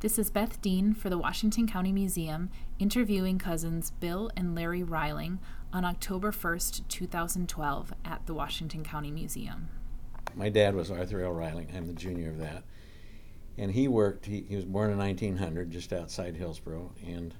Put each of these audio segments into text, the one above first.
This is Beth Dean for the Washington County Museum interviewing cousins Bill and Larry Reiling on October 1st, 2012 at the Washington County Museum. My dad was Arthur L. Reiling. I'm the junior of that. And he worked, he was born in 1900 just outside Hillsboro and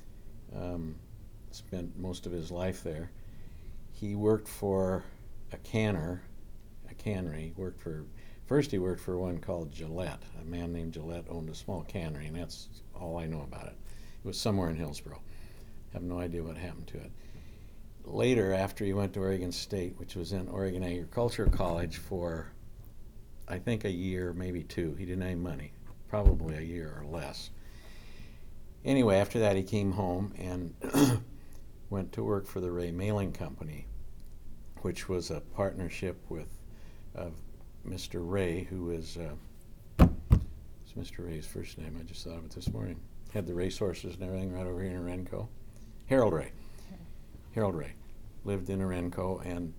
spent most of his life there. He worked for a cannery. First he worked for one called Gillette. A man named Gillette owned a small cannery, and that's all I know about it. It was somewhere in Hillsboro. I have no idea what happened to it. Later, after he went to Oregon State, which was in Oregon Agricultural College for, I think, a year, maybe two. He didn't have any money, probably a year or less. Anyway, after that he came home and went to work for the Ray Mailing Company, which was a partnership with Mr. Ray, who is what's Mr. Ray's first name? I just thought of it this morning. Had the racehorses and everything right over here in Orenco. Harold Ray. Harold Ray lived in Orenco, and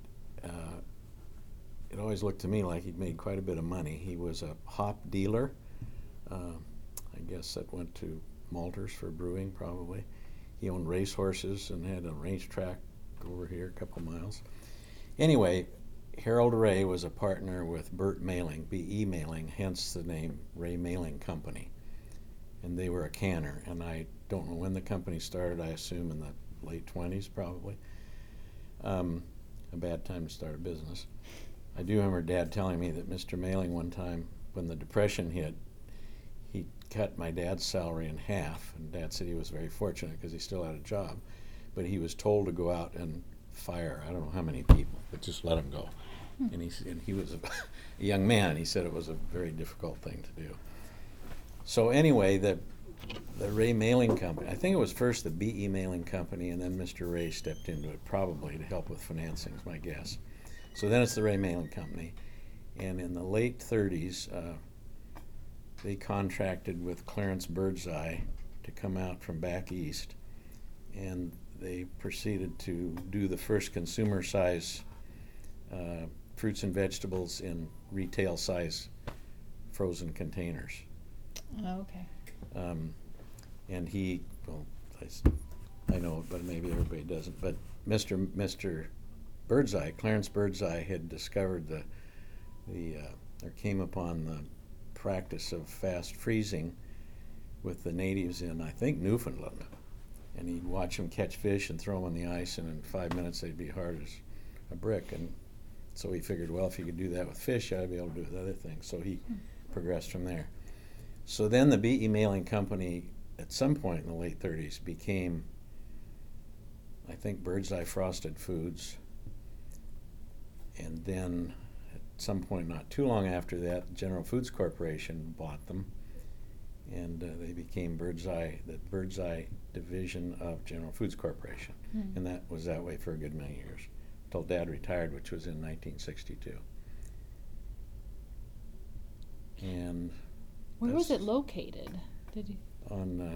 it always looked to me like he'd made quite a bit of money. He was a hop dealer. I guess that went to malters for brewing, probably. He owned racehorses and had a racetrack over here a couple miles. Anyway, Harold Ray was a partner with Burt Mailing, B.E. Mailing, hence the name Ray Mailing Company. And they were a canner, and I don't know when the company started. I assume in the late 20s, probably. A bad time to start a business. I do remember Dad telling me that Mr. Mailing one time, when the Depression hit, he cut my dad's salary in half, and Dad said he was very fortunate because he still had a job, but he was told to go out and fire, I don't know how many people, but just let him go. And he was a young man, and he said it was a very difficult thing to do. So anyway, the Ray Mailing Company, I think it was first the B.E. Mailing Company, and then Mr. Ray stepped into it probably to help with financing, is my guess. So then it's the Ray Mailing Company. And in the late 30s, they contracted with Clarence Birdseye to come out from back east, and they proceeded to do the first consumer size fruits and vegetables in retail size frozen containers. Oh, okay. And he, well, I know it, but maybe everybody doesn't, but Mr. Birdseye, Clarence Birdseye, had discovered or came upon the practice of fast freezing with the natives in, I think, Newfoundland. And he'd watch them catch fish and throw them on the ice, and in 5 minutes they'd be hard as a brick. And so he figured, well, if you could do that with fish, I'd be able to do it with other things. So he progressed from there. So then the B.E. Mailing Company, at some point in the late 30s, became, I think, Birdseye Frosted Foods. And then at some point not too long after that, General Foods Corporation bought them, and they became the Birdseye division of General Foods Corporation. And that was that way for a good many years, until Dad retired, which was in 1962. And Where was it located? on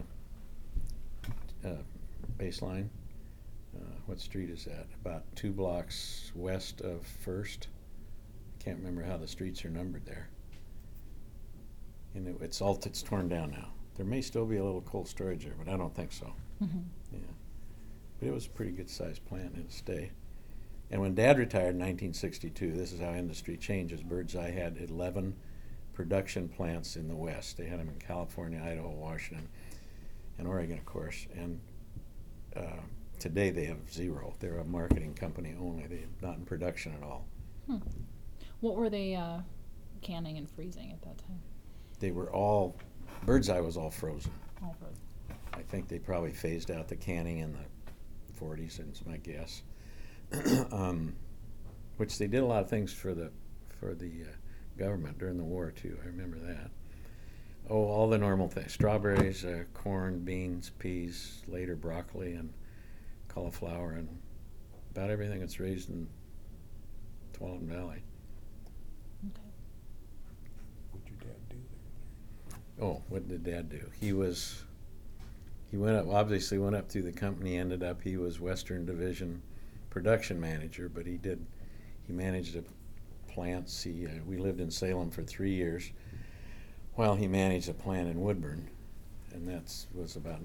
Baseline. What street is that? About 2 blocks west of First. Can't remember how the streets are numbered there. And it's torn down now. There may still be a little cold storage there, but I don't think so. Mm-hmm. Yeah, but it was a pretty good sized plant in its day. And when Dad retired in 1962, this is how industry changes. Birdseye had 11 production plants in the West. They had them in California, Idaho, Washington, and Oregon, of course. And today they have 0. They're a marketing company only. They're not in production at all. What were they canning and freezing at that time? They were all, Birdseye was all frozen. All frozen. I think they probably phased out the canning in the 40s, is my guess. Which they did a lot of things for the government during the war too. I remember that. Oh, all the normal things: strawberries, corn, beans, peas, later broccoli and cauliflower, and about everything that's raised in Tualatin Valley. Okay. What'd your dad do there? Oh, what did Dad do? He went up, obviously went up through the company, ended up, he was Western Division production manager, but he managed the plants. We lived in Salem for 3 years while he managed a plant in Woodburn. and was about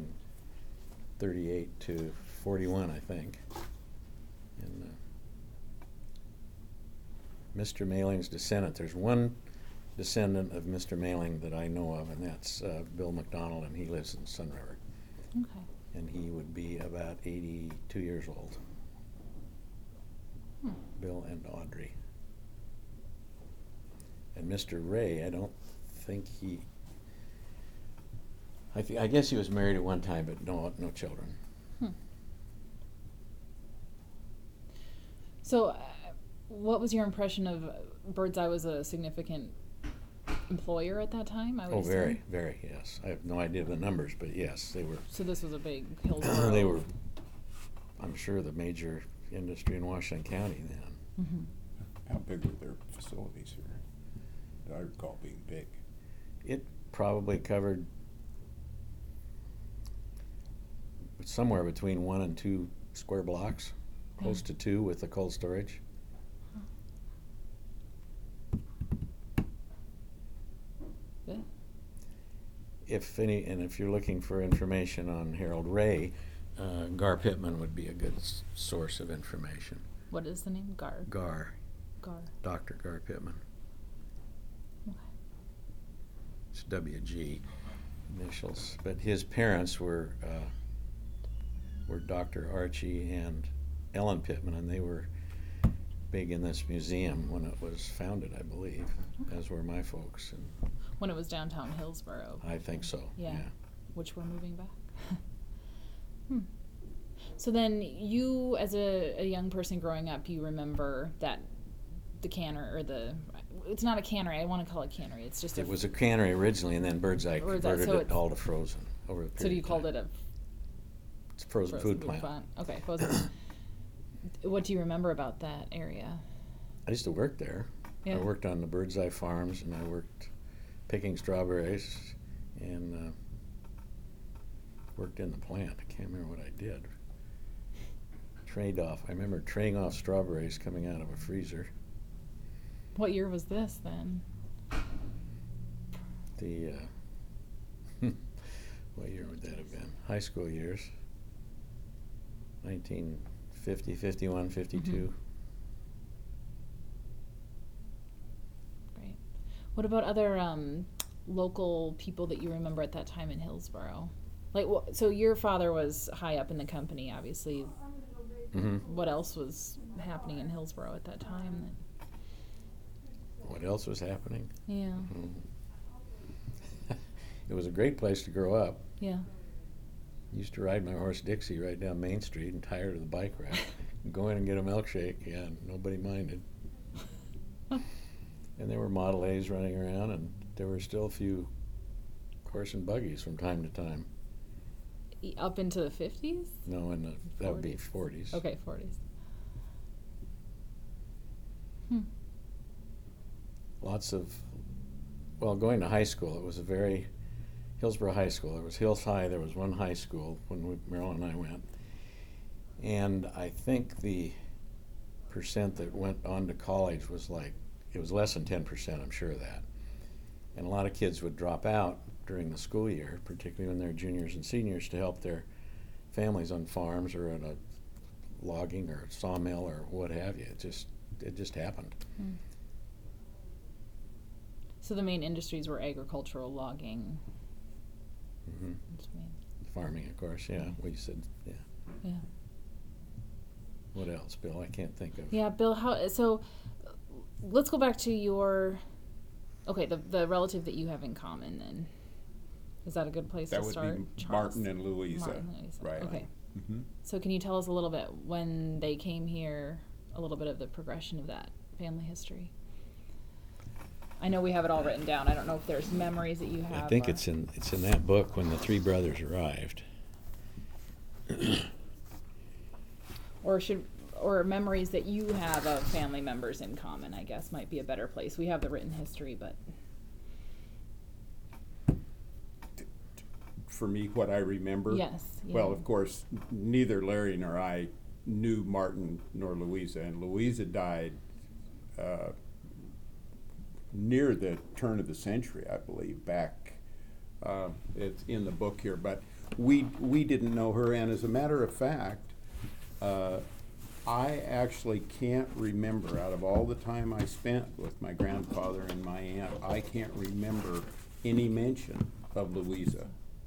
1938 to 41, I think. And Mr. Mayling's descendant, there's one descendant of Mr. Mayling that I know of, and that's Bill McDonald, and he lives in Sun River. Okay. And he would be about 82 years old. Bill and Audrey. And Mr. Ray, I don't think I guess he was married at one time, but no children. So, what was your impression of Birdseye was a significant employer at that time? I would assume? Very, very, yes. I have no idea the numbers, but yes, they were. So this was a big Hillsborough. They were, I'm sure, the major industry in Washington County then. Mm-hmm. How big were their facilities here? I recall being big. It probably covered somewhere between 1 and 2 square blocks, close to 2 with the cold storage. Good. If you're looking for information on Harold Ray, Gar Pittman would be a good source of information. What is the name? Gar. Gar. Dr. Gar Pittman. Okay. It's WG initials, but his parents were Dr. Archie and Ellen Pittman, and they were big in this museum when it was founded, I believe, as were my folks. And When it was downtown Hillsborough. I think so. Yeah. Which we're moving back. So then you, as a young person growing up, you remember that the cannery, or it's not a cannery, I want to call it cannery. It's just It was a cannery originally, and then Birdseye converted so it all to frozen over a period. So you called it a It's a frozen food plant. Okay, frozen. What do you remember about that area? I used to work there. Yeah. I worked on the Birdseye farms, and I worked picking strawberries, and worked in the plant. I can't remember what I did. I remember traying off strawberries coming out of a freezer. What year was this then? What year would that have been? High school years. 1950, 51, 52. Great. What about other local people that you remember at that time in Hillsborough? Like, so your father was high up in the company, obviously. Mm-hmm. What else was happening in Hillsborough at that time? What else was happening? Yeah. It was a great place to grow up. Yeah. Used to ride my horse Dixie right down Main Street and tie her to the bike rack. Go in and get a milkshake. Yeah, nobody minded. And there were Model A's running around, and there were still a few horse and buggies from time to time. Up into the 50s? No, that would be 40s. Okay, 40s. Lots of, going to high school, it was a very, Hillsborough High School. There was Hills High, there was one high school when Marilyn and I went. And I think the percent that went on to college was it was less than 10%, I'm sure of that. And a lot of kids would drop out during the school year, particularly when they're juniors and seniors, to help their families on farms or at a logging or sawmill or what have you. It just happened. So the main industries were agricultural, logging. Mm-hmm. Farming, of course, yeah. We said, yeah. Yeah. What else, Bill? I can't think of. Yeah, Bill, so let's go back to the relative that you have in common then. Is that a good place to start? That would be Martin and Louisa. Right. Okay. Mm-hmm. So can you tell us a little bit when they came here, a little bit of the progression of that family history? I know we have it all written down. I don't know if there's memories that you have. I think it's in that book when the three brothers arrived. Or memories that you have of family members in common, I guess, might be a better place. We have the written history, but... For me, what I remember? Yes. Yeah. Well, of course, neither Larry nor I knew Martin nor Louisa, and Louisa died near the turn of the century, I believe, back It's in the book here, but we didn't know her, and as a matter of fact, I actually can't remember, out of all the time I spent with my grandfather and my aunt, I can't remember any mention of Louisa.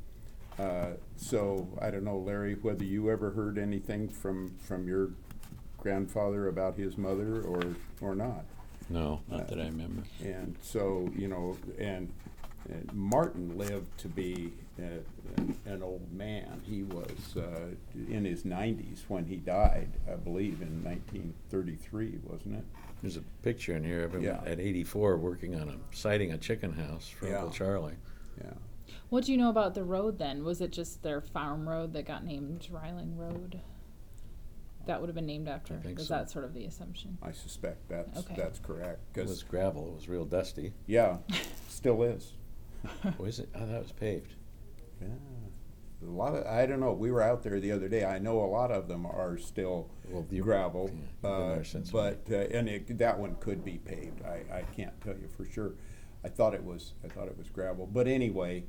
So I don't know, Larry, whether you ever heard anything from your grandfather about his mother or not. No, not that I remember. And so, you know, and Martin lived to be an old man. He was in his 90s when he died, I believe, in 1933, wasn't it? There's a picture in here of him Yeah. at 84 working on siting a chicken house for Yeah. Uncle Charlie. Yeah. What do you know about the road then? Was it just their farm road that got named Riling Road? That would have been named after. I think Was so. that sort of the assumption? I suspect Okay. that's correct. It was 'Cause gravel. It was real dusty. yeah, still is. Was it? I thought it was paved. Yeah. A lot of, I don't know, we were out there the other day. I know a lot of them are still Well, gravel, yeah, you've been there since but and that one could be paved. I can't tell you for sure. I thought it was gravel, but anyway,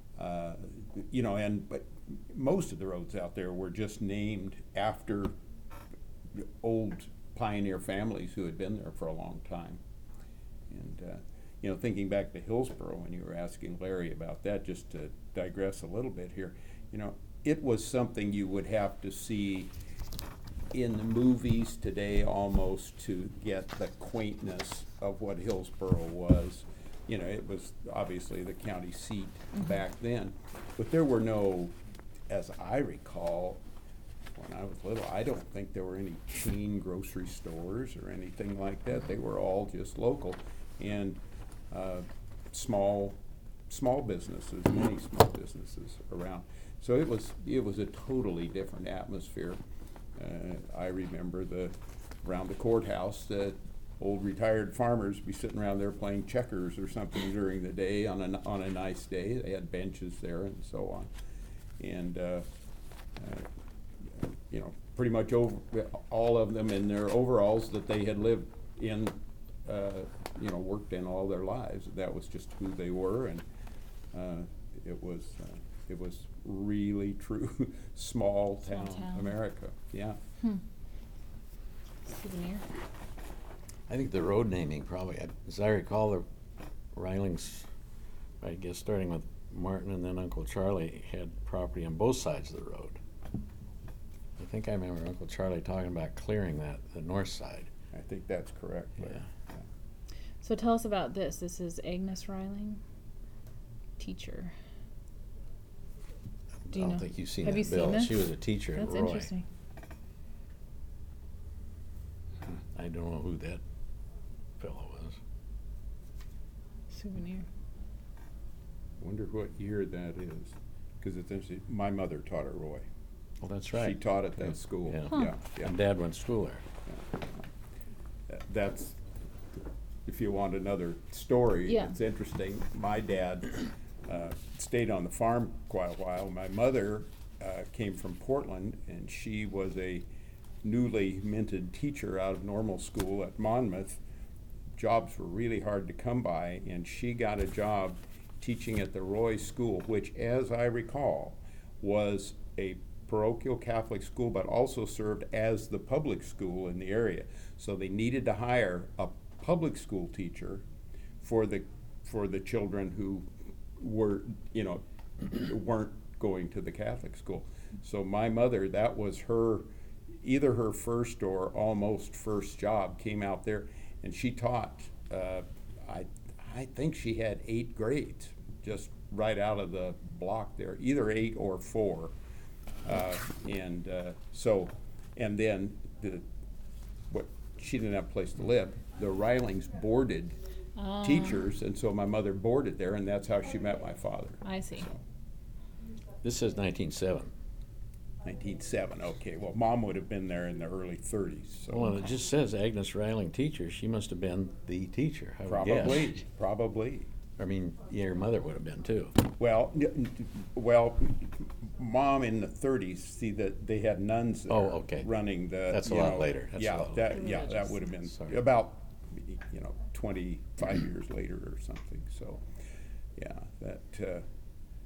you know, but most of the roads out there were just named after old pioneer families who had been there for a long time. And you know, thinking back to Hillsborough when you were asking Larry about that, just to digress a little bit here, you know, it was something you would have to see in the movies today almost to get the quaintness of what Hillsborough was. You know, it was obviously the county seat back then, but there were no, as I recall, when I was little, I don't think there were any chain grocery stores or anything like that. They were all just local and small businesses, many small businesses around. So it was a totally different atmosphere. I remember around the courthouse, the old retired farmers be sitting around there playing checkers or something during the day on a nice day. They had benches there and so on, and you know, pretty much all of them in their overalls that they had lived in, you know, worked in all their lives. That was just who they were, and it was really true small town America. Yeah. Souvenir. I think the road naming probably, as I recall, the Rilings, I guess starting with Martin and then Uncle Charlie, had property on both sides of the road. I think I remember Uncle Charlie talking about clearing the north side. I think that's correct. Larry. Yeah. So tell us about this. This is Agnes Riling, teacher. Do you I don't know? think you've seen Have that you seen bill. this? She was a teacher That's at Roy. interesting. I don't know who that fellow was. Souvenir. Wonder what year that is, because it's interesting. My mother taught at Roy. Well, that's right. She taught at that Yeah. school. Yeah. Huh. Yeah. And Dad went to school there. That's, if you want another story, Yeah. it's interesting. My dad stayed on the farm quite a while. My mother came from Portland, and she was a newly minted teacher out of normal school at Monmouth. Jobs were really hard to come by, and she got a job teaching at the Roy School, which, as I recall, was a parochial Catholic school, but also served as the public school in the area. So they needed to hire a public school teacher for the children who were, you know, weren't going to the Catholic school. So my mother, that was either her first or almost first job, came out there, and she taught. I think she had 8 grades just right out of the block there, either 8 or 4. And then she didn't have a place to live. The Rilings boarded teachers, and so my mother boarded there, and that's how she met my father. I see. So, This says 1907. 1907. Okay, well, Mom would have been there in the early 30s. So Well, it just says Agnes Riling teacher. She must have been the teacher, I would guess. probably. I mean, yeah, your mother would have been too. Well, Mom in the 30s. See that they had nuns there okay. running the. That's a lot later. That's yeah, a lot that later. yeah, Religious. that would have been Sorry. about 25 years later or something. So, yeah, that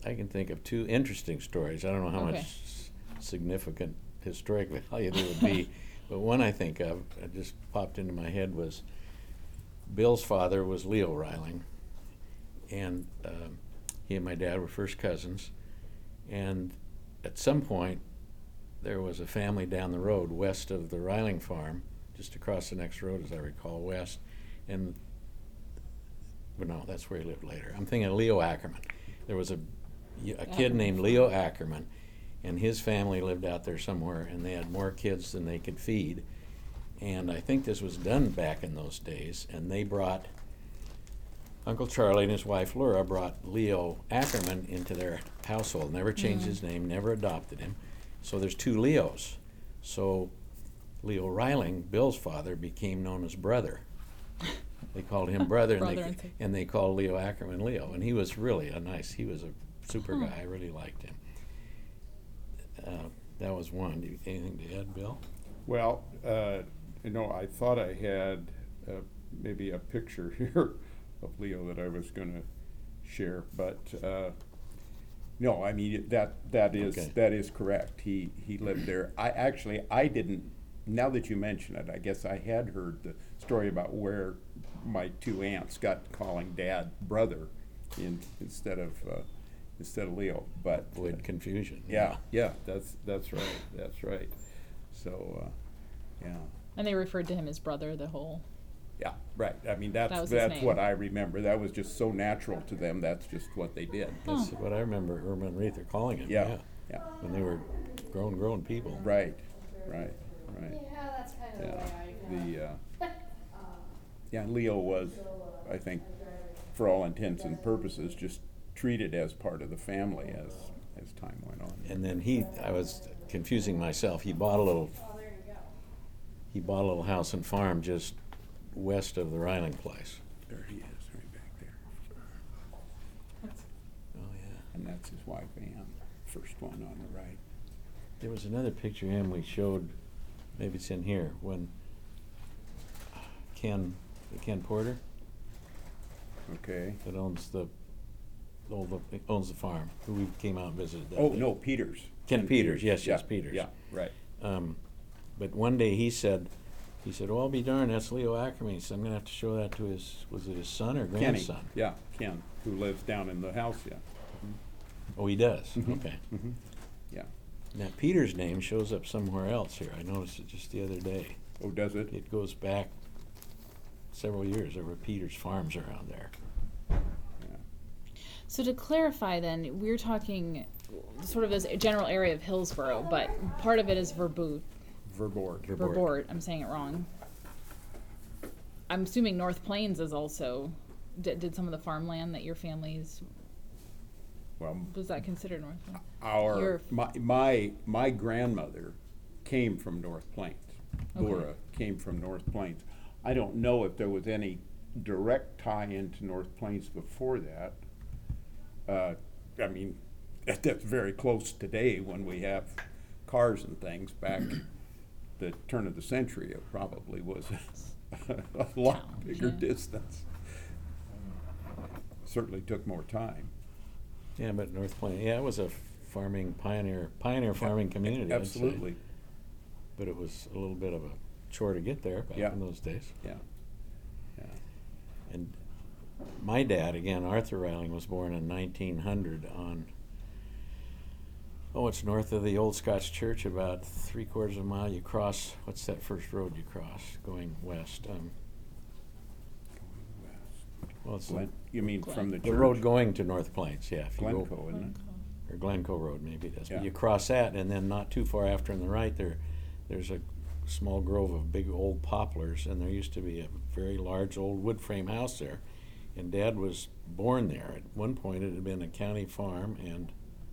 I can think of two interesting stories. I don't know how Okay. much significant historic value there would be, but one I think of, that just popped into my head, was Bill's father was Leo Reiling, and he and my dad were first cousins. And at some point, there was a family down the road west of the Reiling farm, just across the next road, as I recall, west. And, but no, that's where he lived later. I'm thinking of Leo Ackerman. There was a kid named Leo Ackerman, and his family lived out there somewhere, and they had more kids than they could feed. And I think this was done back in those days, and they brought, Uncle Charlie and his wife Laura brought Leo Ackerman into their household, never changed his name, never adopted him. So there's two Leos. So Leo Reiling, Bill's father, became known as Brother. They called him Brother, Brother and they called Leo Ackerman Leo. And he was really he was a super guy. I really liked him. That was one. Anything to add, Bill? Well, I thought I had maybe a picture here of Leo that I was going to share, but no, I mean that is correct. He lived there. I didn't. Now that you mention it, I guess I had heard the story about where my two aunts got calling Dad Brother instead of Leo, but Avoid confusion. yeah, that's right. So, yeah. And they referred to him as brother the whole. Yeah, right. I mean, That that's was his name. what I remember. That was just so natural to them. That's just what they did. That's what I remember Irma and Retha calling him. Yeah, When they were grown people. right. Yeah, that's kind of Yeah. the way I Yeah, Leo was, I think, for all intents and purposes, just treated as part of the family as time went on. And then I was confusing myself. He bought a little house and farm just west of the Reiling place. There he is, right back there. Oh yeah. And that's his wife, Ann, first one on the right. There was another picture of him we showed, maybe it's in here, when Ken Porter, Okay. that owns the farm, who we came out and visited that Oh, day. no, Peters. Ken Peters, yes, Yeah, Peters. Yeah, right. But one day he said, "Oh, I'll be darned, that's Leo Ackerman." He said, "I'm going to have to show that to was it his son or Kenny, grandson?" yeah, Ken, who lives down in the house, yeah. Oh, he does? Mhm. Okay. Mhm. Yeah. Now, Peter's name shows up somewhere else here. I noticed it just the other day. Oh, does it? It goes back several years. There were Peter's farms around there. Yeah. So to clarify, then we're talking sort of this general area of Hillsborough, but part of it is Verboord. Verboort. I'm saying it wrong. I'm assuming North Plains is also. Did some of the farmland that your family's, Well, was that considered North Plains? my grandmother came from North Plains. Okay. Laura came from North Plains. I don't know if there was any direct tie into North Plains before that. I mean, that's very close today when we have cars and things. Back the turn of the century, it probably was a lot Town, bigger yeah. distance. Certainly took more time. Yeah, but North Plains, it was a pioneer farming community. I'd say. Absolutely. But it was a little bit of a chore to get there back Yeah. in those days. Yeah. Yeah. And my dad, again, Arthur Reiling, was born in 1900 on, it's north of the Old Scotch Church, about 3/4 of a mile. You cross, what's that first road you cross going west? Well, it's You mean from the the church? road going to North Plains, yeah. If you go, Glencoe, isn't it? or Glencoe Road, maybe it is. Yeah. But you cross that, and then not too far after on the right, there's a small grove of big old poplars, and there used to be a very large old wood frame house there. And Dad was born there. At one point, it had been a county farm, and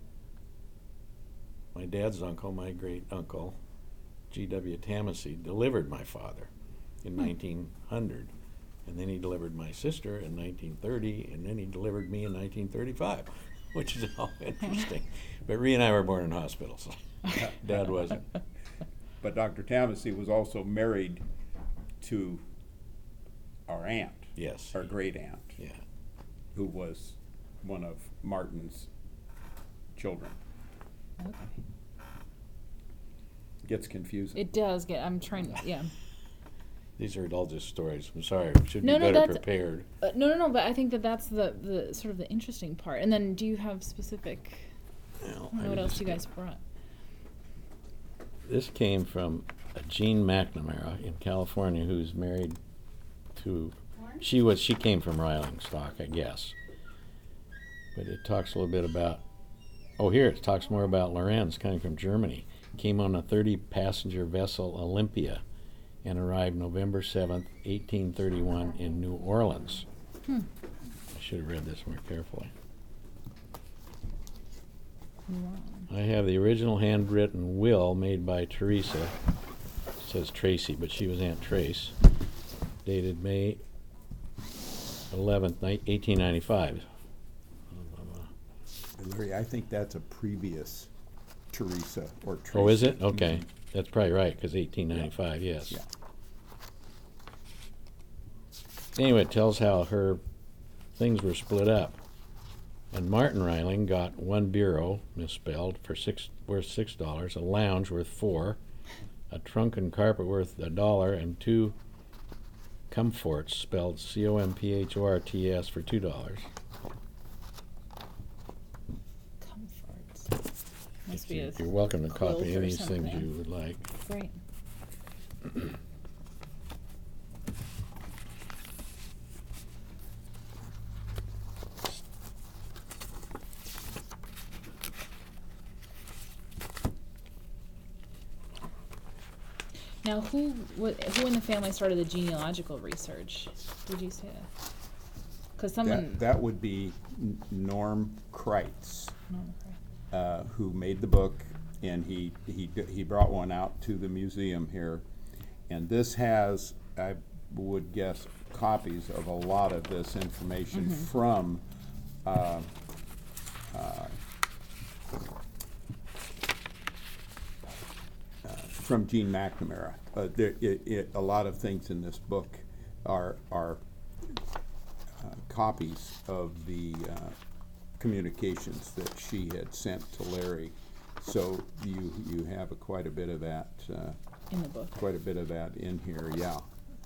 my dad's uncle, my great uncle, G.W. Tamasey, delivered my father in 1900. And then he delivered my sister in 1930, and then he delivered me in 1935, which is all interesting. But Ree and I were born in hospitals. Dad wasn't. But Dr. Tamasey was also married to our aunt, Yes. our great aunt, Yeah. who was one of Martin's children. Okay. Gets confusing. It does get. I'm trying. Yeah. These are all just stories. I'm sorry. We should No, be no, better that's- prepared. No. But I think that's the sort of the interesting part. And then, do you have specific? Well, I don't know I what else just- you guys brought. This came from Jean McNamara in California, who's married to. She came from Riling stock, I guess. But it talks a little bit about. Oh, here it talks more about Lorenz coming from Germany. Came on a 30-passenger vessel Olympia, and arrived November 7th, 1831, in New Orleans. I should have read this more carefully. I have the original handwritten will made by Teresa. It says Tracy, but she was Aunt Trace. Dated May 11th, 1895. Larry, I think that's a previous Teresa or Tracy. Oh, is it? Okay. That's probably right, because 1895, yes. Yeah. Anyway, it tells how her things were split up. And Martin Riling got one bureau, misspelled, worth $6, a lounge worth $4, a trunk and carpet worth $1, and 2 comforts, spelled Comphorts, for $2. Comforts. Must be a You're welcome to quilt copy any or of these things something. you would like. Great. Now, who in the family started the genealogical research? Did you say that? Because someone. That would be Norm Kreitz, No, okay. who made the book, and he brought one out to the museum here, and this has, I would guess, copies of a lot of this information from Gene McNamara. A lot of things in this book are copies of the communications that she had sent to Larry. So you have quite a bit of that. In the book. Quite a bit of that in here, yeah.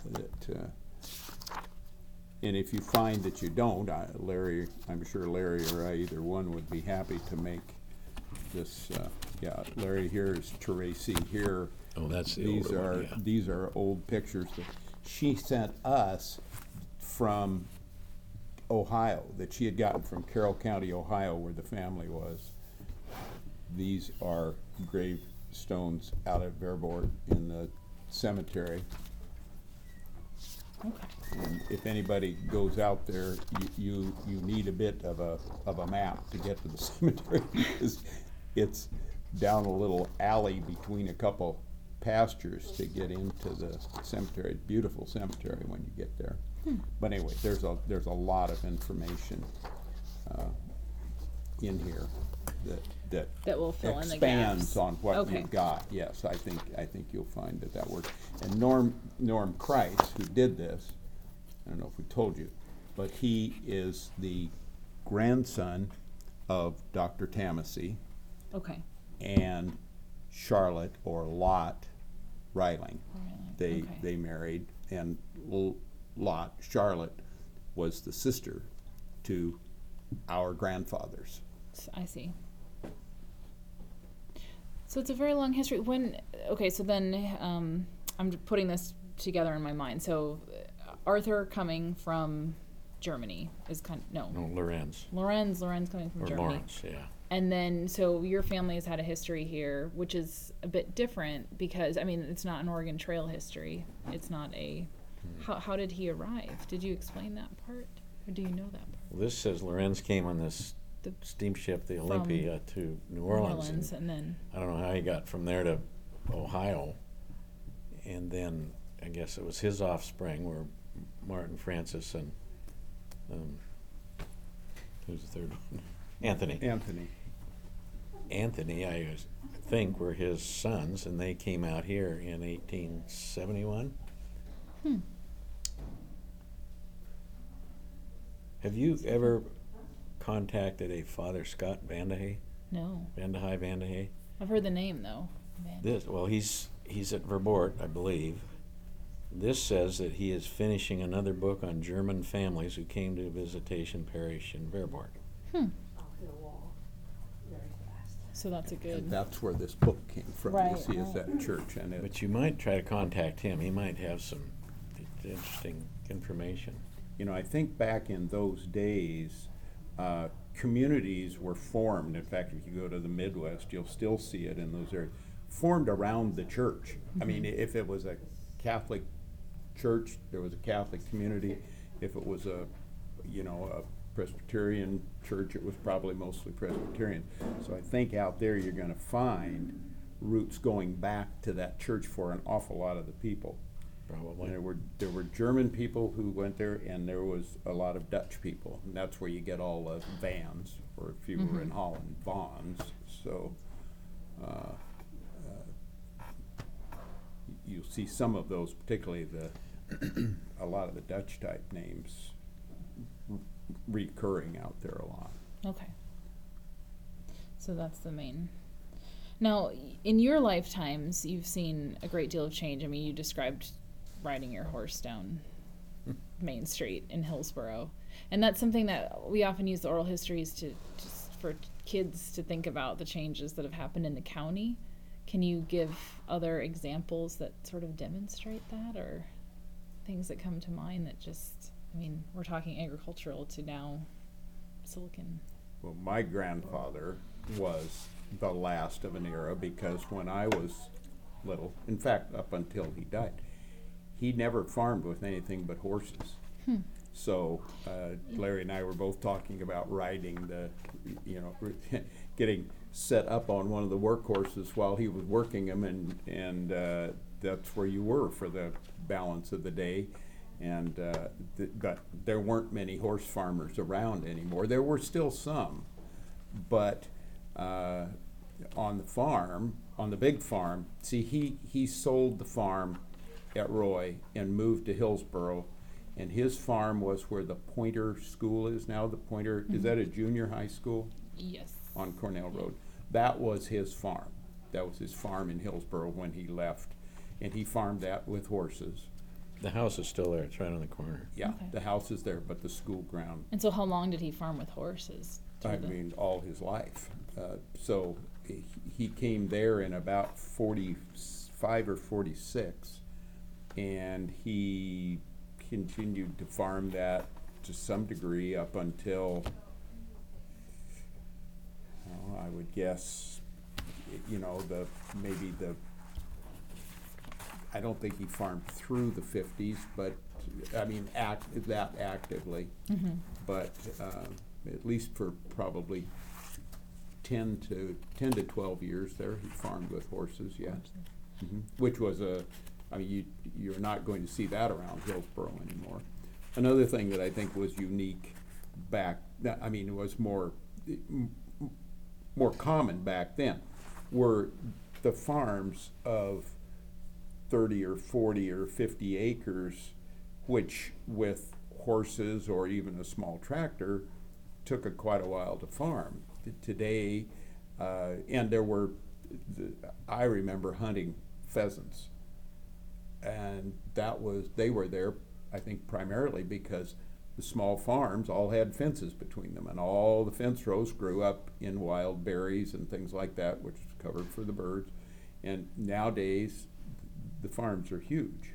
And if you find that you don't, Larry, I'm sure Larry or I, either one, would be happy to make this. Yeah, Larry, here is Tracy. Here, Oh, that's the these older are one, yeah. these are old pictures that she sent us from Ohio, that she had gotten from Carroll County, Ohio, where the family was. These are gravestones out at Verboort in the cemetery. Okay. And if anybody goes out there, you need a bit of a map to get to the cemetery, because it's down a little alley between a couple pastures to get into the cemetery. Beautiful cemetery when you get there. But anyway, there's a lot of information in here that will fill in the expands gaps. on what Okay. you've got. Yes, I think you'll find that works. And Norm Kreitz, who did this, I don't know if we told you, but he is the grandson of Dr. Tamasey Okay. and Charlotte, or Lot Riling. Okay. They married, and Lot, Charlotte, was the sister to our grandfathers. I see. So it's a very long history. So then I'm putting this together in my mind. So Arthur coming from Germany is No, Lorenz. Lorenz coming from Or Germany. Lawrence, yeah. And then, so your family has had a history here, which is a bit different because, I mean, it's not an Oregon Trail history. It's not a. How did he arrive? Did you explain that part? Or do you know that part? Well, this says Lorenz came on this The- steamship, the Olympia, to New Orleans. And then. I don't know how he got from there to Ohio. And then I guess it was his offspring were Martin Francis and who's the third one? Anthony. Anthony, I think, were his sons, and they came out here in 1871. Have you ever contacted a Father Scott Vandahay? No. Vandehay. I've heard the name though. He's at Verboort, I believe. This says that he is finishing another book on German families who came to Visitation Parish in Verboort. So that's a And good. that's where this book came from, you Right, see, is right. that church, and it, But you might try to contact him. He might have some interesting information. you know, I think back in those days, communities were formed. In fact, if you go to the Midwest, you'll still see it in those areas, formed around the church. I mean, if it was a Catholic church, there was a Catholic community. If it was a Presbyterian church, it was probably mostly Presbyterian. So I think out there you're going to find roots going back to that church for an awful lot of the people. Probably. There were German people who went there, and there was a lot of Dutch people, and that's where you get all the vans, or if you were in Holland, vans. So you'll see some of those, particularly a lot of the Dutch type names recurring out there a lot. Okay. So that's the main. Now, in your lifetimes, you've seen a great deal of change. I mean, you described riding your horse down Main Street in Hillsborough, and that's something that we often use the oral histories to just for kids to think about the changes that have happened in the county. Can you give other examples that sort of demonstrate that, or things that come to mind that just, I mean, we're talking agricultural to now Silicon. Well, my grandfather was the last of an era, because when I was little, in fact, up until he died, he never farmed with anything but horses. So Larry and I were both talking about riding getting set up on one of the workhorses while he was working them, and that's where you were for the balance of the day. And but there weren't many horse farmers around anymore. There were still some, but on the farm, on the big farm, see, he sold the farm at Roy and moved to Hillsborough, and his farm was where the Pointer School is now. The Pointer, is that a junior high school? Yes. On Cornell Road. That was his farm. That was his farm in Hillsborough when he left, and he farmed that with horses. The house is still there. It's right on the corner. Yeah, Okay. the house is there, but the school ground, And so how long did he farm with horses? I mean, all his life. So he came there in about 45 or 46, and he continued to farm that to some degree up until, I would guess, I don't think he farmed through the 50s, but I mean, that actively. But at least for probably 10 to 12 years there, he farmed with horses, yeah. Which was you're not going to see that around Hillsborough anymore. Another thing that I think was unique it was more common back then, were the farms of 30 or 40 or 50 acres, which with horses or even a small tractor took quite a while to farm. Today, and I remember hunting pheasants, and they were there, I think, primarily because the small farms all had fences between them, and all the fence rows grew up in wild berries and things like that, which is covered for the birds. And nowadays, the farms are huge.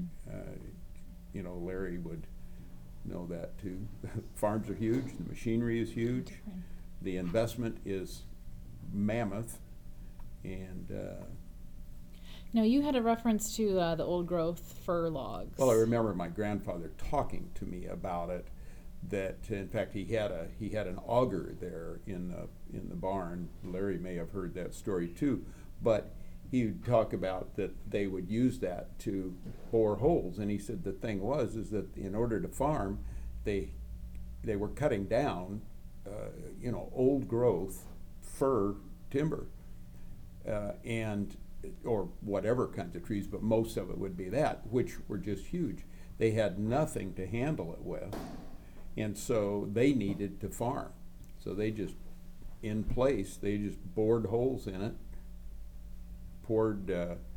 Larry would know that too. Farms are huge, the machinery is huge, Different. the investment is mammoth, and Now, you had a reference to the old growth fir logs. well, I remember my grandfather talking to me about it. That in fact he had an auger there in the barn. Larry may have heard that story too, but he would talk about that they would use that to bore holes, and he said the thing is that in order to farm, they were cutting down, old growth fir timber, or whatever kinds of trees, but most of it would be that, which were just huge. They had nothing to handle it with, and so they needed to farm. So they just in place. They just bored holes in it, poured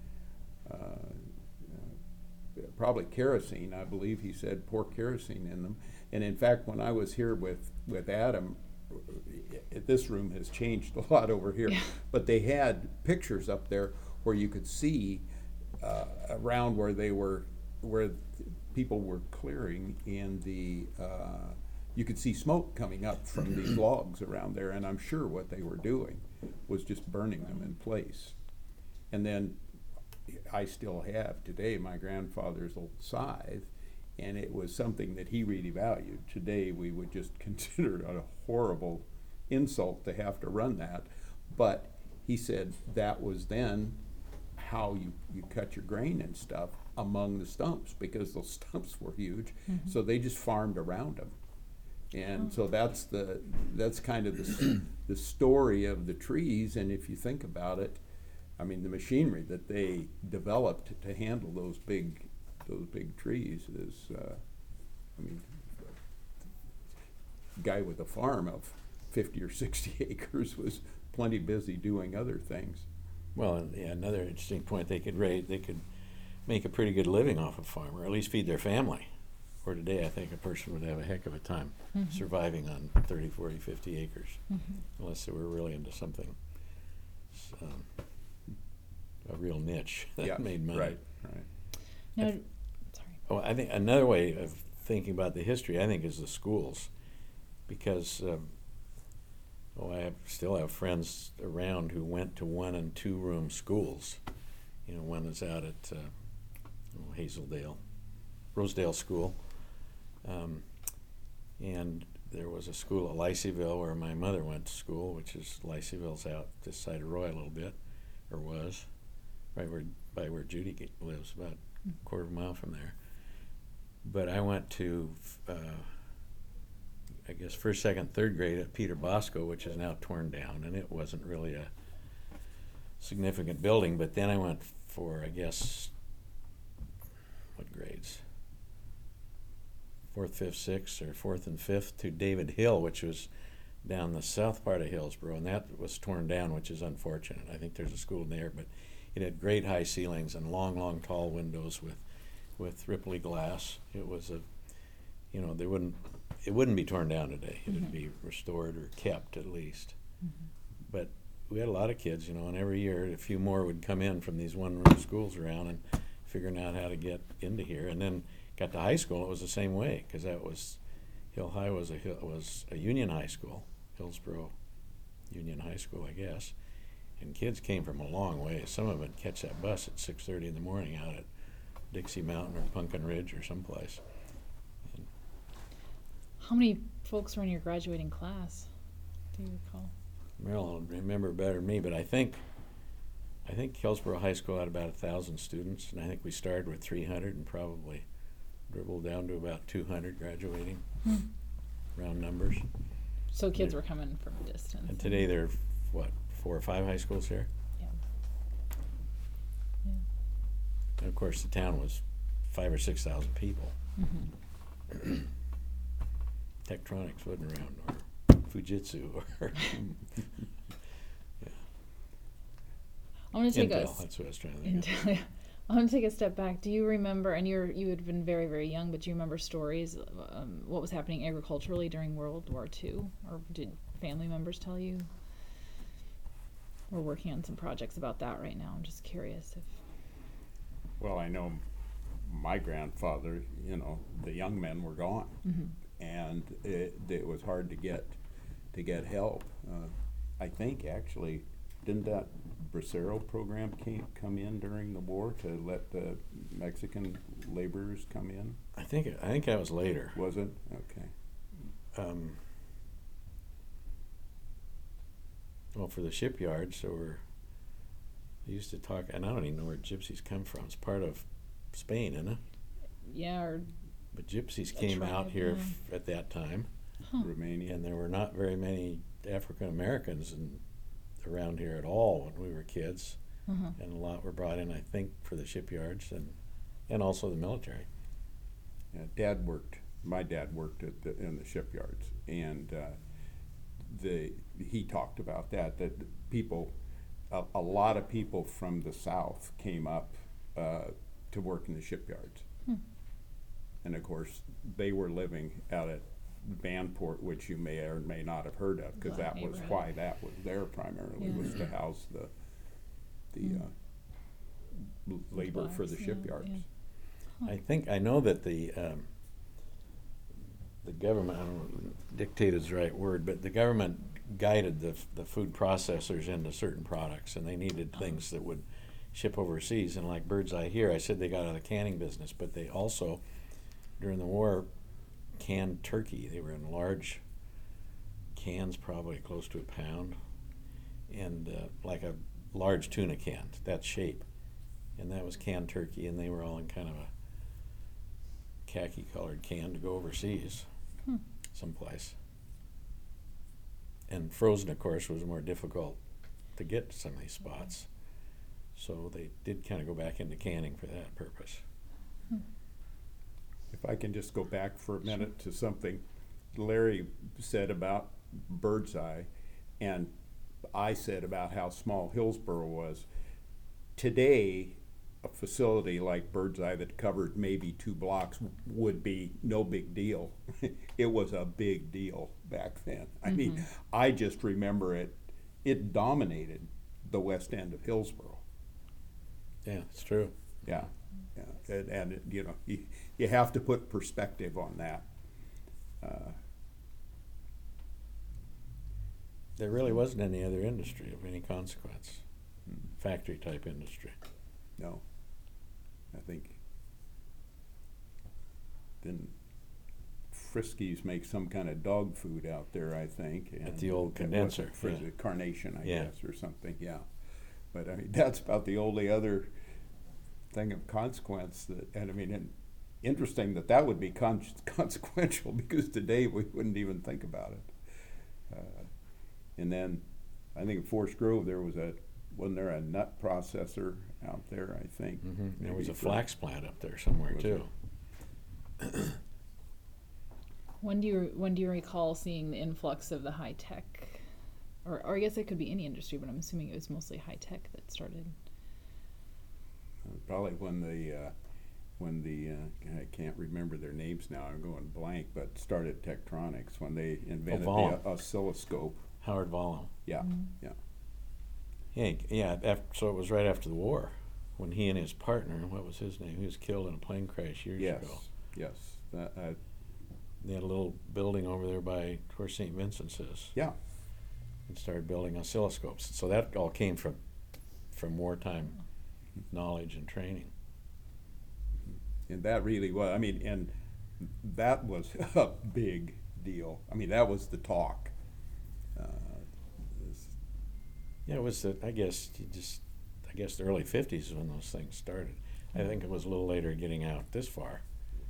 probably kerosene, I believe he said, pour kerosene in them. And in fact, when I was here with Adam, this room has changed a lot over here, but they had pictures up there where you could see around where people were clearing, and you could see smoke coming up from these logs around there, and I'm sure what they were doing was just burning them in place. And then I still have today my grandfather's old scythe, and it was something that he really valued. Today we would just consider it a horrible insult to have to run that, but he said that was then how you cut your grain and stuff among the stumps, because those stumps were huge. So they just farmed around them. And so that's kind of the story of the trees. And if you think about it, I mean, the machinery that they developed to handle those big trees is, I mean, a guy with a farm of 50 or 60 acres was plenty busy doing other things. Well, and yeah, another interesting point, they could make a pretty good living off a farm, or at least feed their family. Where today I think a person would have a heck of a time surviving on 30, 40, 50 acres, unless they were really into something, a real niche that made money. Right. No, sorry. Oh, I think another way of thinking about the history, I think, is the schools, because I still have friends around who went to 1- and 2-room schools. You know, one is out at Rosedale School, and there was a school at Laceyville where my mother went to school, which is Laceyville's out this side of Roy a little bit, or was, right by where Judy lives, about a quarter of a mile from there. But I went to, I guess, 1st, 2nd, 3rd grade at Peter Bosco, which is now torn down, and it wasn't really a significant building. But then I went for, I guess, what grades? 4th, 5th, 6th, or 4th and 5th to David Hill, which was down the south part of Hillsboro, and that was torn down, which is unfortunate. I think there's a school there, but it had great high ceilings and long, tall windows with Ripley glass. It was it wouldn't be torn down today. It would be restored or kept at least. But we had a lot of kids, and every year a few more would come in from these one-room schools around and figuring out how to get into here. And then got to high school, it was the same way, because that was Hill High was a Union high school, Hillsboro Union High School, I guess. And kids came from a long way. Some of them would catch that bus at 6:30 in the morning out at Dixie Mountain or Pumpkin Ridge or someplace. How many folks were in your graduating class? Do you recall? Marilyn will remember better than me, but I think Hillsboro High School had about 1,000 students, and I think we started with 300 and probably dribbled down to about 200 graduating, round numbers. So kids were coming from a distance. And today there are, 4 or 5 high schools here? Yeah. And of course the town was 5,000 or 6,000 people. Tektronix wasn't around, or Fujitsu, or I'm going to take Intel, that's what I was trying to think of. Intel, yeah. I'm going to take a step back. Do you remember, and you had been very, very young, but do you remember stories, what was happening agriculturally during World War II? Or did family members tell you? We're working on some projects about that right now. I'm just curious if... Well, I know my grandfather, the young men were gone, and it was hard to get help. I think actually, didn't that Bracero program come in during the war to let the Mexican laborers come in? I think that was later. Was it? Okay. Well, for the shipyards, they used to talk, and I don't even know where gypsies come from. It's part of Spain, isn't it? Yeah, but gypsies came out here at that time, Romania, and there were not very many African Americans around here at all when we were kids, and a lot were brought in, I think, for the shipyards and also the military. Yeah, my dad worked in the shipyards, and he talked about that people, a lot of people from the South came up to work in the shipyards. And of course, they were living out at Vanport, which you may or may not have heard of, because Black that was neighborhood. why that was there primarily, Yeah. was to house the labor for the Blacks, yeah, shipyards. yeah. I know that the government, I don't know, dictate is the right word, but the government guided the food processors into certain products, and they needed things that would ship overseas. And like Bird's Eye here, I said they got out of the canning business, but they also, during the war, canned turkey. They were in large cans, probably close to a pound, and like a large tuna can, that shape. And that was canned turkey, and they were all in kind of a khaki-colored can to go overseas someplace. And frozen, of course, was more difficult to get to some of these spots. So they did kind of go back into canning for that purpose. If I can just go back for a minute to something Larry said about Bird's Eye, and I said about how small Hillsboro was. Today, a facility like Bird's Eye that covered maybe 2 blocks would be no big deal. It was a big deal back then. I mean, I just remember it dominated the west end of Hillsboro. Yeah, it's true. Yeah, yeah, and you know, you have to put perspective on that. There really wasn't any other industry of any consequence, factory type industry. No, I think then Friskies make some kind of dog food out there, I think. At the old condenser, For yeah. the Carnation, I Yeah. guess, or something, yeah. But I mean, that's about the only other thing of consequence and I mean, and interesting that would be consequential, because today we wouldn't even think about it. And then I think at Forest Grove wasn't there a nut processor out there, I think? There was Maybe a flax plant up there somewhere Was too. When do you recall seeing the influx of the high tech, or I guess it could be any industry, but I'm assuming it was mostly high tech that started. Probably when the I can't remember their names now, I'm going blank, but started Tektronix, when they invented Vallum. the oscilloscope. Howard Vallum. Yeah, yeah. Yeah, so it was right after the war when he and his partner, what was his name? He was killed in a plane crash years Yes, ago. yes. They had a little building over there by where St. Vincent's is. Yeah, And started building oscilloscopes. So that all came from wartime knowledge and training. and that really was, I mean, and that was a big deal. I mean, that was the talk. Yeah, it was I guess the early 50s is when those things started. I think it was a little later getting out this far.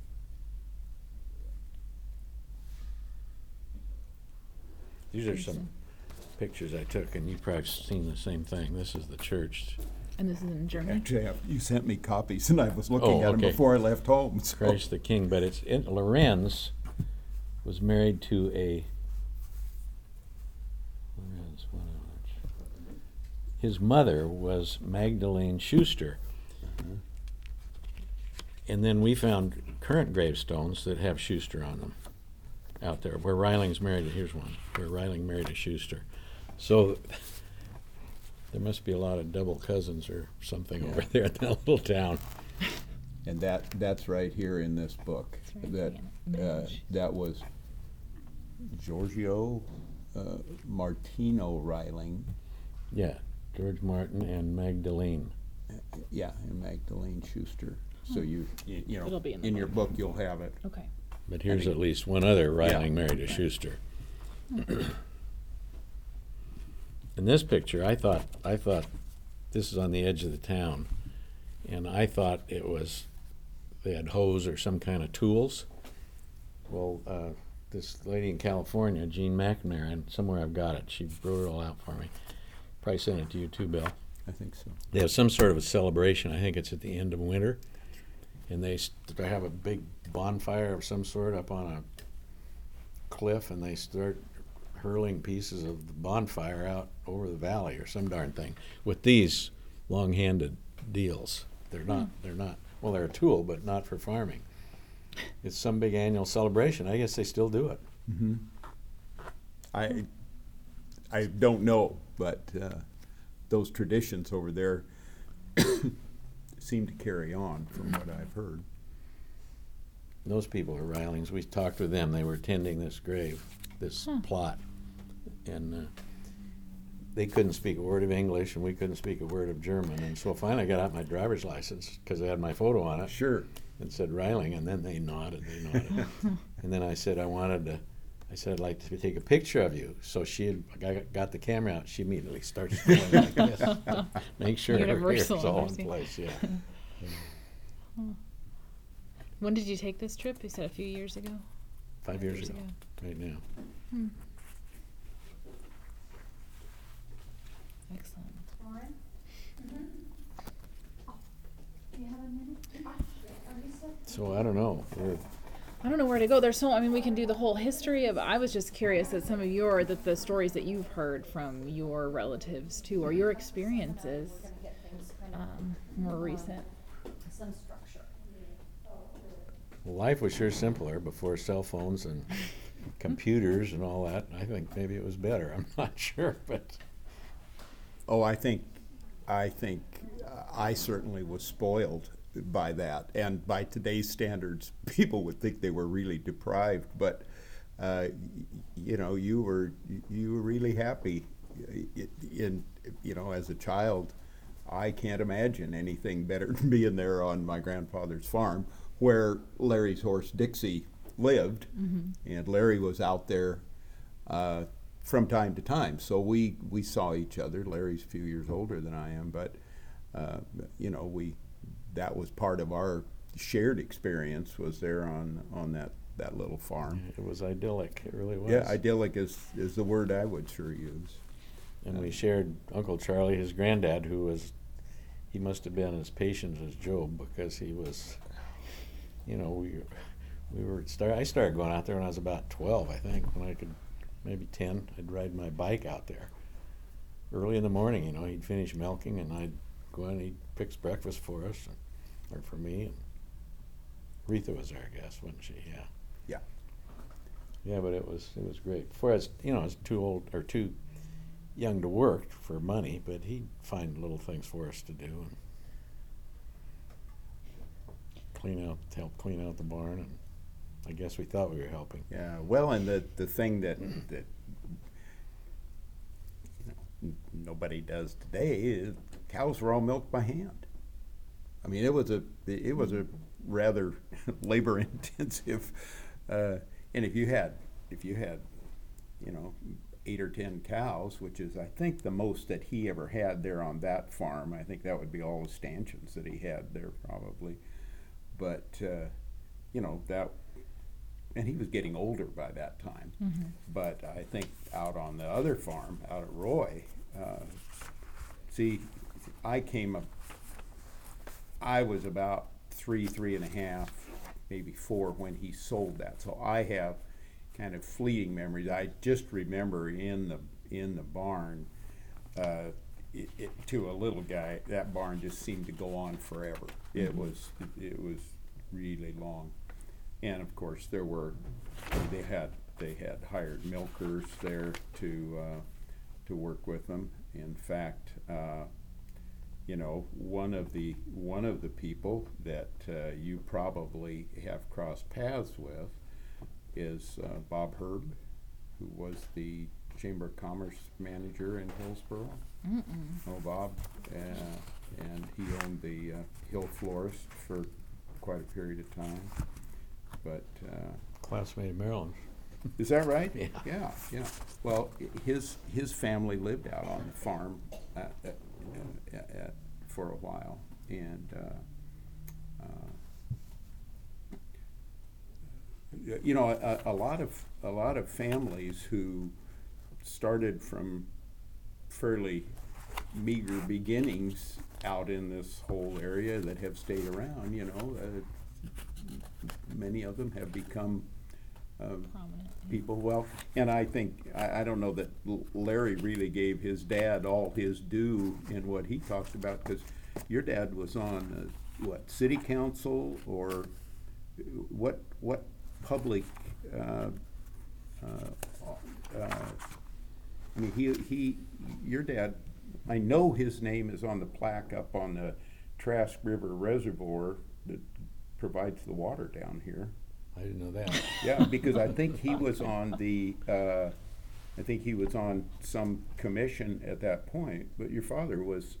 These are some pictures I took, and you've probably seen the same thing. This is the church. And this is in Germany. Actually, you sent me copies, and I was looking at them okay. before I left home. So. Christ the King, but it's Lorenz was married to his mother was Magdalene Schuster. And then we found current gravestones that have Schuster on them out there, where Reiling's married. Here's one where Reiling married a Schuster. So there must be a lot of double cousins or something over there in that little town. And that's right here in this book. That's right, That was Giorgio Martino Reiling. Yeah, George Martin and Magdalene. Yeah, and Magdalene Schuster. So you know, It'll be in the your book. book you'll have it. Okay. But here's at least one other Reiling Yeah. married a Schuster. In this picture, I thought this is on the edge of the town, and I thought they had hose or some kind of tools. Well, this lady in California, Jean McNamara, and somewhere I've got it. She wrote it all out for me. Probably sent it to you too, Bill. I think so. They have some sort of a celebration. I think it's at the end of winter, and they have a big bonfire of some sort up on a cliff, and they start hurling pieces of the bonfire out over the valley or some darn thing with these long-handed deals. They're not, well, they're a tool, but not for farming. It's some big annual celebration. I guess they still do it. Mm-hmm. I don't know, but those traditions over there seem to carry on from what I've heard. Those people are Reilings. We talked with them. They were tending this grave, this plot, and they couldn't speak a word of English, and we couldn't speak a word of German. And so finally I got out my driver's license because I had my photo on it. Sure. And said Reiling, and then they nodded. And then I said I said I'd like to take a picture of you. So I got the camera out. She immediately started going like this. Make sure her hair's all in place. Yeah. When did you take this trip? You said a few years ago? 5 years ago, right now. Excellent. Lauren? Mm-hmm. Do you have a minute? So I don't know. I don't know where to go. We can do the whole history of, I was just curious that some of the stories that you've heard from your relatives too, or your experiences, more recent. Some structure. Well, life was sure simpler before cell phones and computers and all that. I think maybe it was better. I'm not sure, but. Oh, I think I certainly was spoiled by that, and by today's standards, people would think they were really deprived. But you were really happy. As a child, I can't imagine anything better than being there on my grandfather's farm, where Larry's horse Dixie lived, and Larry was out there from time to time. So we saw each other. Larry's a few years older than I am, but that was part of our shared experience, was there on that little farm. It was idyllic. It really was. Yeah, idyllic is the word I would sure use. And we shared Uncle Charlie, his granddad, he must have been as patient as Job, because he was, I started going out there when I was about 12, I think, when I could, maybe 10, I'd ride my bike out there. Early in the morning, he'd finish milking, and I'd go in and he'd fix breakfast for us, or for me. And Retha was there, I guess, wasn't she? Yeah. Yeah. Yeah, but it was great. Before I was too old or too young to work for money, but he'd find little things for us to do and help clean out the barn, and I guess we thought we were helping. Yeah. Well, and the thing that nobody does today is cows were all milked by hand. I mean, it was a rather labor intensive, and if you had 8 or 10 cows, which is I think the most that he ever had there on that farm. I think that would be all the stanchions that he had there probably, but that. And he was getting older by that time. Mm-hmm. But I think out on the other farm, out at Roy, I was about 3.5, maybe 4 when he sold that. So I have kind of fleeting memories. I just remember in the barn, to a little guy, that barn just seemed to go on forever. Mm-hmm. It was really long. And of course, they had hired milkers there to work with them. In fact, one of the people that you probably have crossed paths with is Bob Herb, who was the Chamber of Commerce manager in Hillsboro. Oh, Bob, and he owned the Hill Florist for quite a period of time. But classmate of Maryland's. Is that right? Yeah. Yeah. Well, his family lived out on the farm for a while, and a lot of families who started from fairly meager beginnings out in this whole area that have stayed around. Many of them have become Prominent. Yeah. people. Well, and I think, I don't know that Larry really gave his dad all his due in what he talked about, because your dad was on, what, city council, or what public, I mean, your dad, I know his name is on the plaque up on the Trask River Reservoir that provides the water down here. I didn't know that. Yeah, because I think he was on I think he was on some commission at that point, but your father was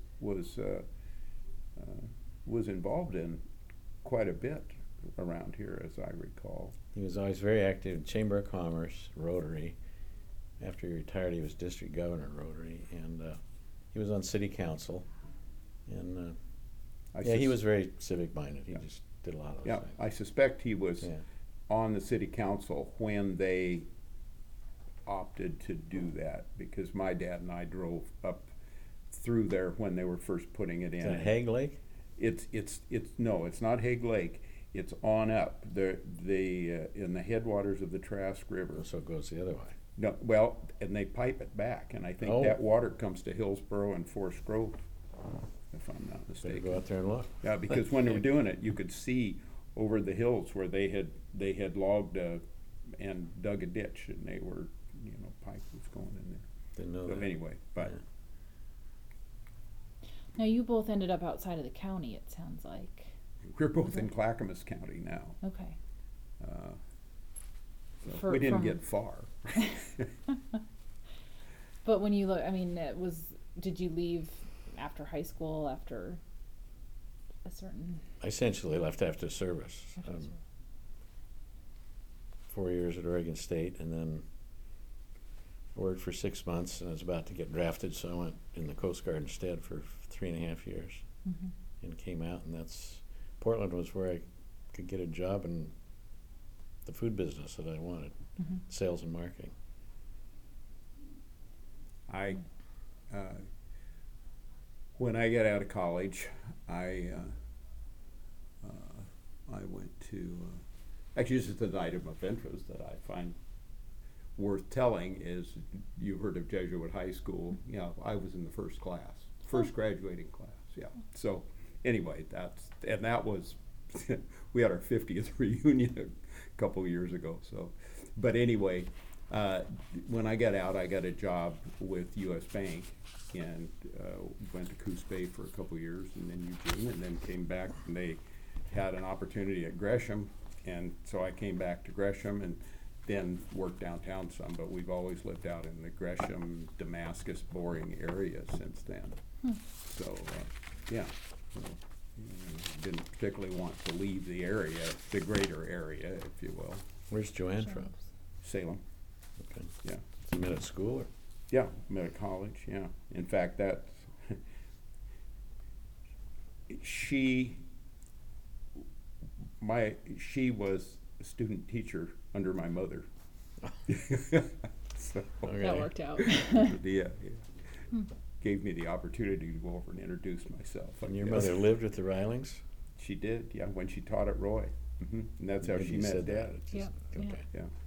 involved in quite a bit around here, as I recall. He was always very active in Chamber of Commerce, Rotary. After he retired, he was district governor at Rotary, and he was on city council. And he was very civic minded. He just did a lot of those things. I suspect he was on the city council when they opted to do that, because my dad and I drove up through there when they were first putting it in. Is that Hague Lake? No, it's not Hague Lake. It's on up in the headwaters of the Trask River. So it goes the other way. No, well, and they pipe it back, and I think that water comes to Hillsborough and Forest Grove, if I'm not Better mistaken. go out there and look. Yeah, because when they were doing it, you could see over the hills where they had logged and dug a ditch, and they were, pipe was going in there. Didn't know So that. anyway, but Now you both ended up outside of the county, it sounds like. we're both in Clackamas County now. Okay. So we didn't get far. But when you look, I mean, did you leave after high school, after a certain? I essentially left after service. 4 years at Oregon State, and then worked for 6 months, and I was about to get drafted, so I went in the Coast Guard instead for 3.5 years, and came out, and Portland was where I could get a job in the food business that I wanted, sales and marketing. When I got out of college, I went to, actually this is the item of interest that I find worth telling is, you heard of Jesuit High School. I was in the first graduating class, So anyway, that was, we had our 50th reunion a couple years ago, so. But anyway, when I got out, I got a job with U.S. Bank, and went to Coos Bay for a couple years, and then Eugene, and then came back, and they had an opportunity at Gresham, and so I came back to Gresham, and then worked downtown some, but we've always lived out in the Gresham, Damascus, Boring area since then. So, didn't particularly want to leave the area, the greater area, if you will. Where's Joanne from? Salem. Okay. Yeah. You met at school, or? Yeah, met at college, yeah. In fact, she was a student teacher under my mother. So, Okay. That worked out. yeah. Gave me the opportunity to go over and introduce myself. I And your guess. mother lived with the Rilings? She did, yeah, when she taught at Roy. And that's how Maybe she you met said that. Dad. It's Yeah, just- yeah. okay. Yeah.